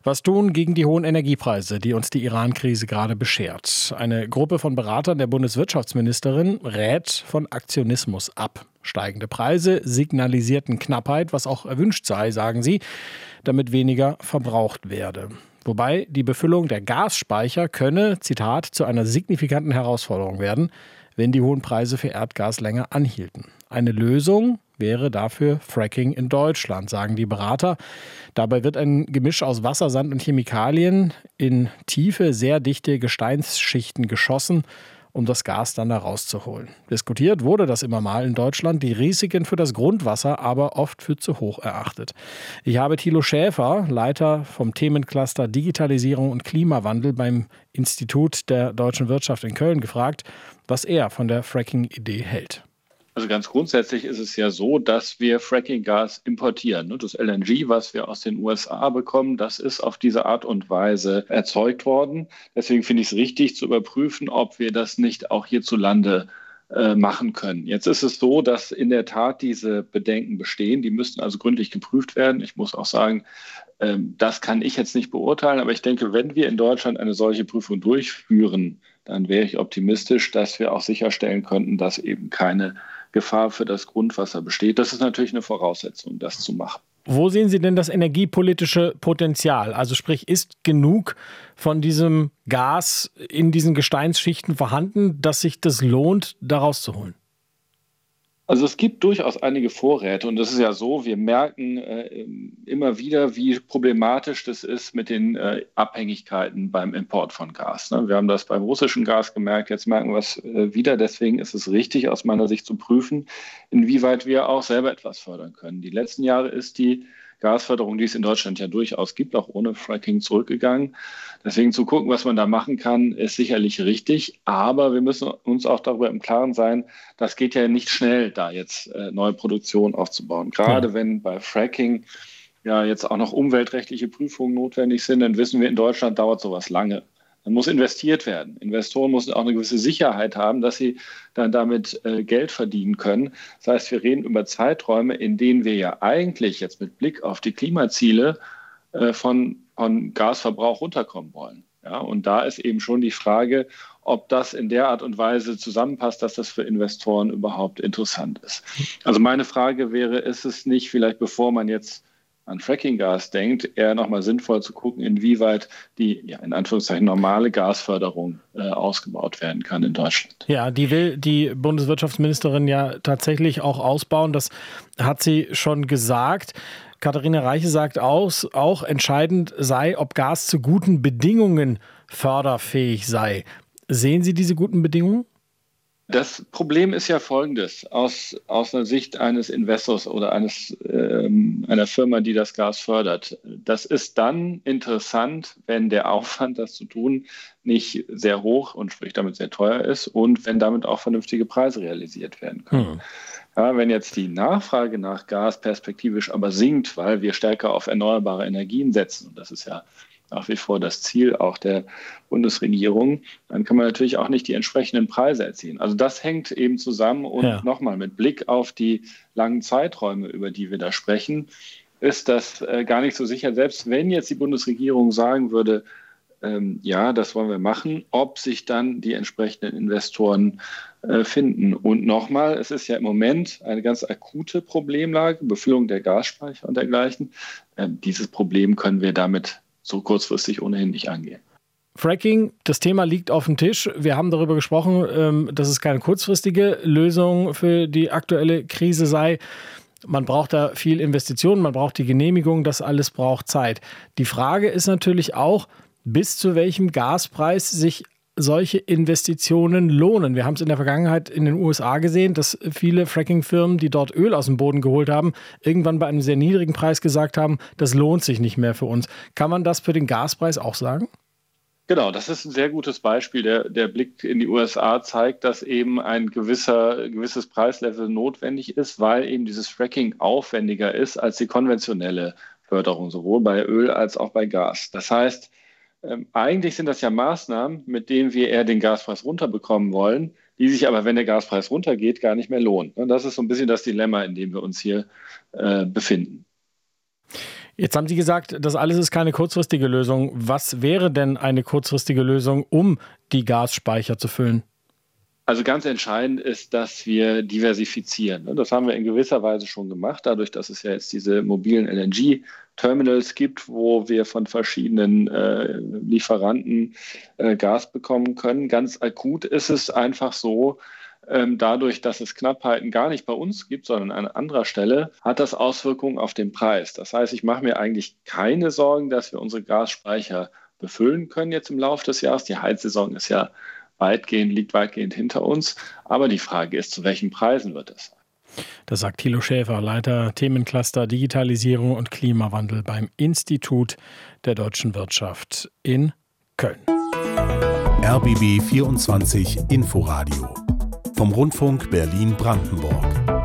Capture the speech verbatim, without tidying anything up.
Was tun gegen die hohen Energiepreise, die uns die Iran-Krise gerade beschert? Eine Gruppe von Beratern der Bundeswirtschaftsministerin rät von Aktionismus ab. Steigende Preise signalisierten Knappheit, was auch erwünscht sei, sagen sie, damit weniger verbraucht werde. Wobei die Befüllung der Gasspeicher könne, Zitat, zu einer signifikanten Herausforderung werden, wenn die hohen Preise für Erdgas länger anhielten. Eine Lösung wäre dafür Fracking in Deutschland, sagen die Berater. Dabei wird ein Gemisch aus Wasser, Sand und Chemikalien in tiefe, sehr dichte Gesteinsschichten geschossen, um das Gas dann da rauszuholen. Diskutiert wurde das immer mal in Deutschland, die Risiken für das Grundwasser aber oft für zu hoch erachtet. Ich habe Thilo Schäfer, Leiter vom Themencluster Digitalisierung und Klimawandel beim Institut der Deutschen Wirtschaft in Köln, gefragt, was er von der Fracking-Idee hält. Also ganz grundsätzlich ist es ja so, dass wir Fracking-Gas importieren. Das L N G, was wir aus den U S A bekommen, das ist auf diese Art und Weise erzeugt worden. Deswegen finde ich es richtig zu überprüfen, ob wir das nicht auch hierzulande äh, machen können. Jetzt ist es so, dass in der Tat diese Bedenken bestehen. Die müssten also gründlich geprüft werden. Ich muss auch sagen, ähm, das kann ich jetzt nicht beurteilen. Aber ich denke, wenn wir in Deutschland eine solche Prüfung durchführen, dann wäre ich optimistisch, dass wir auch sicherstellen könnten, dass eben keine Gefahr für das Grundwasser besteht. Das ist natürlich eine Voraussetzung, das zu machen. Wo sehen Sie denn das energiepolitische Potenzial? Also sprich, ist genug von diesem Gas in diesen Gesteinsschichten vorhanden, dass sich das lohnt, da rauszuholen? Also es gibt durchaus einige Vorräte und es ist ja so, wir merken äh, immer wieder, wie problematisch das ist mit den äh, Abhängigkeiten beim Import von Gas. Ne? Wir haben das beim russischen Gas gemerkt, jetzt merken wir es äh, wieder. Deswegen ist es richtig, aus meiner Sicht zu prüfen, inwieweit wir auch selber etwas fördern können. Die letzten Jahre ist die Gasförderung, die es in Deutschland ja durchaus gibt, auch ohne Fracking zurückgegangen. Deswegen zu gucken, was man da machen kann, ist sicherlich richtig. Aber wir müssen uns auch darüber im Klaren sein, das geht ja nicht schnell, da jetzt äh, neue Produktion aufzubauen. Gerade ja. wenn bei Fracking ja jetzt auch noch umweltrechtliche Prüfungen notwendig sind, dann wissen wir, in Deutschland dauert sowas lange. Dann muss investiert werden. Investoren müssen auch eine gewisse Sicherheit haben, dass sie dann damit äh, Geld verdienen können. Das heißt, wir reden über Zeiträume, in denen wir ja eigentlich jetzt mit Blick auf die Klimaziele äh, von, von Gasverbrauch runterkommen wollen. Ja, und da ist eben schon die Frage, ob das in der Art und Weise zusammenpasst, dass das für Investoren überhaupt interessant ist. Also meine Frage wäre, ist es nicht vielleicht, bevor man jetzt an Fracking-Gas denkt, eher nochmal sinnvoll zu gucken, inwieweit die, ja, in Anführungszeichen, normale Gasförderung äh, ausgebaut werden kann in Deutschland. Ja, die will die Bundeswirtschaftsministerin ja tatsächlich auch ausbauen. Das hat sie schon gesagt. Katharina Reiche sagt aus, auch entscheidend sei, ob Gas zu guten Bedingungen förderfähig sei. Sehen Sie diese guten Bedingungen? Das Problem ist ja folgendes, aus, aus einer Sicht eines Investors oder eines, ähm, einer Firma, die das Gas fördert. Das ist dann interessant, wenn der Aufwand, das zu tun, nicht sehr hoch und sprich damit sehr teuer ist und wenn damit auch vernünftige Preise realisiert werden können. Hm. Ja, wenn jetzt die Nachfrage nach Gas perspektivisch aber sinkt, weil wir stärker auf erneuerbare Energien setzen, und das ist ja nach wie vor das Ziel auch der Bundesregierung, dann kann man natürlich auch nicht die entsprechenden Preise erzielen. Also das hängt eben zusammen und ja. nochmal mit Blick auf die langen Zeiträume, über die wir da sprechen, ist das äh, gar nicht so sicher. Selbst wenn jetzt die Bundesregierung sagen würde, ähm, ja, das wollen wir machen, ob sich dann die entsprechenden Investoren äh, finden. Und nochmal, es ist ja im Moment eine ganz akute Problemlage, Befüllung der Gasspeicher und dergleichen. Äh, dieses Problem können wir damit so kurzfristig ohnehin nicht angehen. Fracking, das Thema liegt auf dem Tisch. Wir haben darüber gesprochen, dass es keine kurzfristige Lösung für die aktuelle Krise sei. Man braucht da viel Investitionen, man braucht die Genehmigung, das alles braucht Zeit. Die Frage ist natürlich auch, bis zu welchem Gaspreis sich solche Investitionen lohnen. Wir haben es in der Vergangenheit in den U S A gesehen, dass viele Fracking-Firmen, die dort Öl aus dem Boden geholt haben, irgendwann bei einem sehr niedrigen Preis gesagt haben, das lohnt sich nicht mehr für uns. Kann man das für den Gaspreis auch sagen? Genau, das ist ein sehr gutes Beispiel. Der, der Blick in die U S A zeigt, dass eben ein gewisser, gewisses Preislevel notwendig ist, weil eben dieses Fracking aufwendiger ist als die konventionelle Förderung, sowohl bei Öl als auch bei Gas. Das heißt, Ähm, eigentlich sind das ja Maßnahmen, mit denen wir eher den Gaspreis runterbekommen wollen, die sich aber, wenn der Gaspreis runtergeht, gar nicht mehr lohnen. Und das ist so ein bisschen das Dilemma, in dem wir uns hier äh, befinden. Jetzt haben Sie gesagt, das alles ist keine kurzfristige Lösung. Was wäre denn eine kurzfristige Lösung, um die Gasspeicher zu füllen? Also ganz entscheidend ist, dass wir diversifizieren. Das haben wir in gewisser Weise schon gemacht, dadurch, dass es ja jetzt diese mobilen L N G-Terminals gibt, wo wir von verschiedenen äh, Lieferanten äh, Gas bekommen können. Ganz akut ist es einfach so, ähm, dadurch, dass es Knappheiten gar nicht bei uns gibt, sondern an anderer Stelle, hat das Auswirkungen auf den Preis. Das heißt, ich mache mir eigentlich keine Sorgen, dass wir unsere Gasspeicher befüllen können jetzt im Laufe des Jahres. Die Heizsaison ist ja weitgehend, liegt weitgehend hinter uns. Aber die Frage ist, zu welchen Preisen wird es sein? Das sagt Thilo Schäfer, Leiter Themencluster Digitalisierung und Klimawandel beim Institut der deutschen Wirtschaft in Köln. R B B vierundzwanzig Inforadio vom Rundfunk Berlin-Brandenburg.